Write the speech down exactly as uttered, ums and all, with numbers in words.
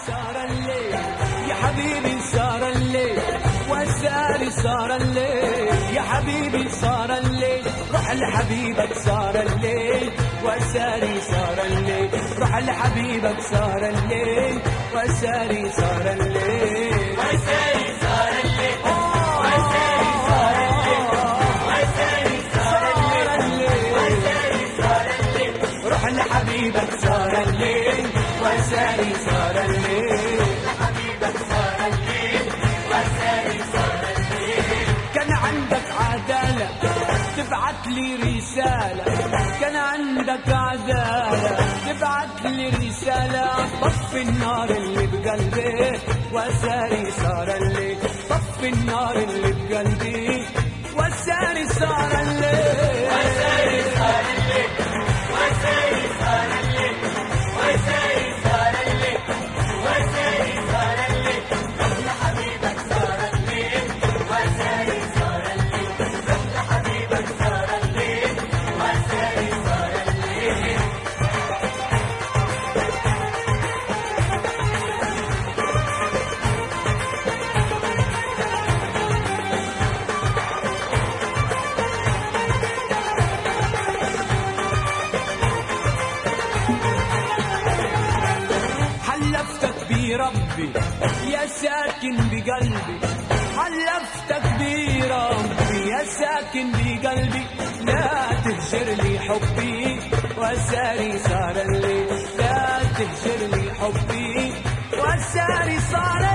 صار الليل يا حبيبي صار الليل وساري صار الليل يا حبيبي صار الليل روح لحبيبك صار الليل وساري صار الليل روح لحبيبك صار الليل وساري صار الليل وساري صار الليل وساري صار الليل وساري صار الليل وساري صار الليل روح لحبيبك صار الليل وساري صار الليل حبيبك صار الليل وساري صار الليل كان عندك عدالة تبعت لي رسالة كان عندك عدالة تبعت لي رسالة طفي النار اللي بقلبي وساري صار الليل طفي النار اللي بقلبي وساري صار الليل وساري صار الليل وساري صار الليل وساري صار الليل وساري صار الليل روح لحبيبك صار الليل وساري صار الليل روح لحبيبك صار الليل وساري صار الليل حلفتك بربي يا ساكن بقلبي حلفتك بربي يا ساكن بقلبي لا تهجر لي حبي وساري صار الليل لا تهجر لي حبي وساري صار